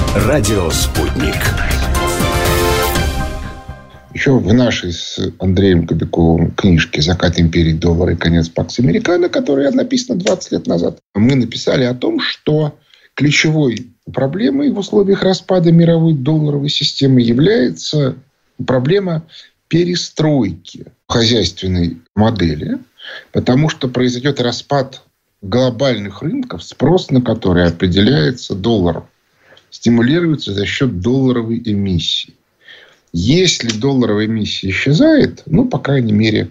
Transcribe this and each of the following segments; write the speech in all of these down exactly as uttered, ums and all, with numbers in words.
Радио «Спутник». Еще в нашей с Андреем Кобяковым книжке «Закат империи. Доллар и конец Пакс Американо», которая написана двадцать лет назад, мы написали о том, что ключевой проблемой в условиях распада мировой долларовой системы является проблема перестройки хозяйственной модели, потому что произойдет распад глобальных рынков, спрос на которые определяется долларом, стимулируется за счет долларовой эмиссии. Если долларовая эмиссия исчезает, ну, по крайней мере,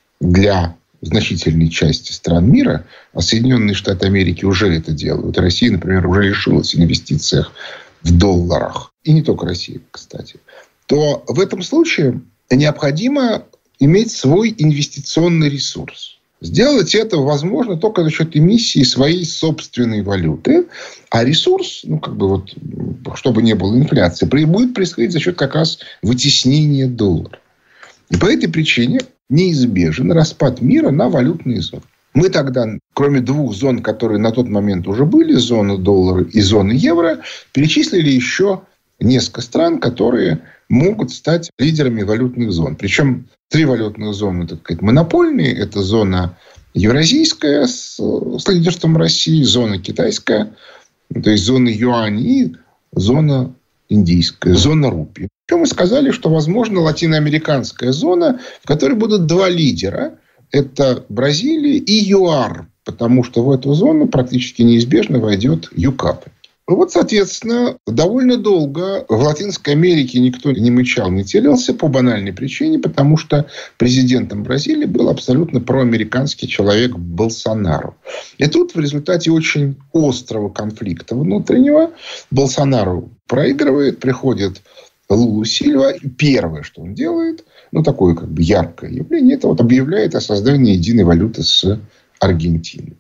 для значительной части стран мира, а Соединенные Штаты Америки уже это делают. Россия, например, уже лишилась в инвестициях в долларах. И не только Россия, кстати. То в этом случае необходимо иметь свой инвестиционный ресурс. Сделать это возможно только за счет эмиссии своей собственной валюты. А ресурс, ну, как бы вот, чтобы не было инфляции, будет происходить за счет как раз вытеснения доллара. И по этой причине неизбежен распад мира на валютные зоны. Мы тогда, кроме двух зон, которые на тот момент уже были, зона доллара и зона евро, перечислили еще несколько стран, которые могут стать лидерами валютных зон. Причем три валютных зоны, так сказать, монопольные. Это зона евразийская с, с лидерством России, зона китайская, то есть зона юань, и зона индийская, зона рупий. Причем мы сказали, что, возможно, латиноамериканская зона, в которой будут два лидера. Это Бразилия и ЮАР, потому что в эту зону практически неизбежно войдет ЮКАП. Вот, соответственно, довольно долго в Латинской Америке никто не мычал, не телился по банальной причине, потому что президентом Бразилии был абсолютно проамериканский человек Болсонару. И тут в результате очень острого конфликта внутреннего Болсонару проигрывает, приходит Лулу Сильва. Первое, что он делает, ну, такое как бы яркое явление, это вот объявляет о создании единой валюты с Аргентиной.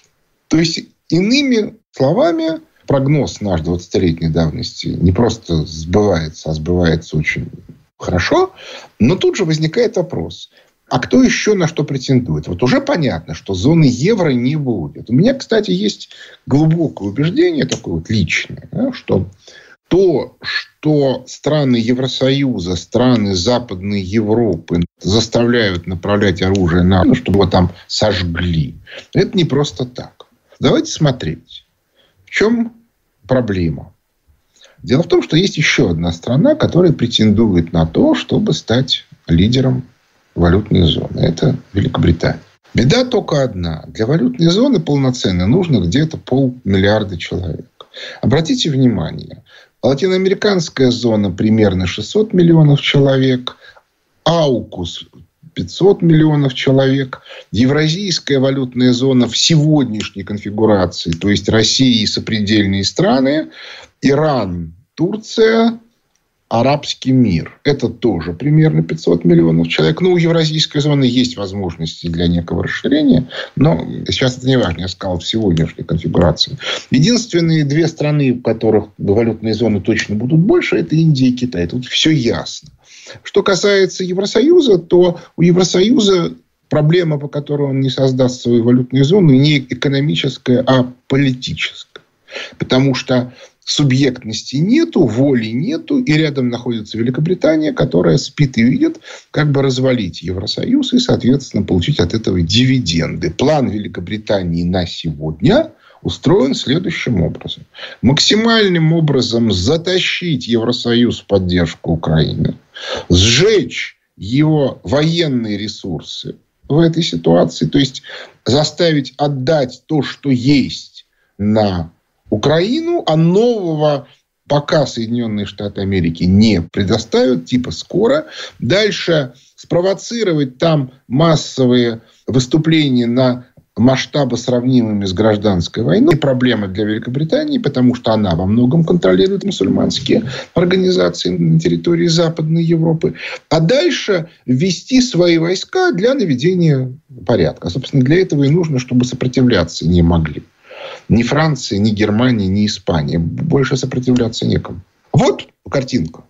То есть, иными словами, прогноз наш двадцатилетней давности не просто сбывается, а сбывается очень хорошо. Но тут же возникает вопрос. А кто еще на что претендует? Вот уже понятно, что зоны евро не будет. У меня, кстати, есть глубокое убеждение, такое вот личное, да, что то, что страны Евросоюза, страны Западной Европы заставляют направлять оружие на то, чтобы его там сожгли, это не просто так. Давайте смотреть. В чем проблема? Дело в том, что есть еще одна страна, которая претендует на то, чтобы стать лидером валютной зоны. Это Великобритания. Беда только одна. Для валютной зоны полноценной нужно где-то полмиллиарда человек. Обратите внимание, латиноамериканская зона примерно шестьсот миллионов человек, Аукус пятьсот миллионов человек. Евразийская валютная зона в сегодняшней конфигурации, то есть Россия и сопредельные страны, Иран, Турция, арабский мир. Это тоже примерно пятьсот миллионов человек. Ну, у евразийской зоны есть возможности для некого расширения, но сейчас это не важно. Я сказал, в сегодняшней конфигурации. Единственные две страны, в которых валютные зоны точно будут больше, это Индия и Китай. Тут все ясно. Что касается Евросоюза, то у Евросоюза проблема, по которой он не создаст свою валютную зону, не экономическая, а политическая. Потому что субъектности нету, воли нету, и рядом находится Великобритания, которая спит и видит, как бы развалить Евросоюз и, соответственно, получить от этого дивиденды. План Великобритании на сегодня устроен следующим образом. Максимальным образом затащить Евросоюз в поддержку Украины, сжечь его военные ресурсы в этой ситуации, то есть заставить отдать то, что есть, на Украину, а нового пока Соединенные Штаты Америки не предоставят, типа скоро. Дальше спровоцировать там массовые выступления на масштабы, сравнимыми с гражданской войной. И проблема для Великобритании, потому что она во многом контролирует мусульманские организации на территории Западной Европы. А дальше ввести свои войска для наведения порядка. Собственно, для этого и нужно, чтобы сопротивляться не могли. Ни Франция, ни Германия, ни Испания. Больше сопротивляться некому. Вот картинка.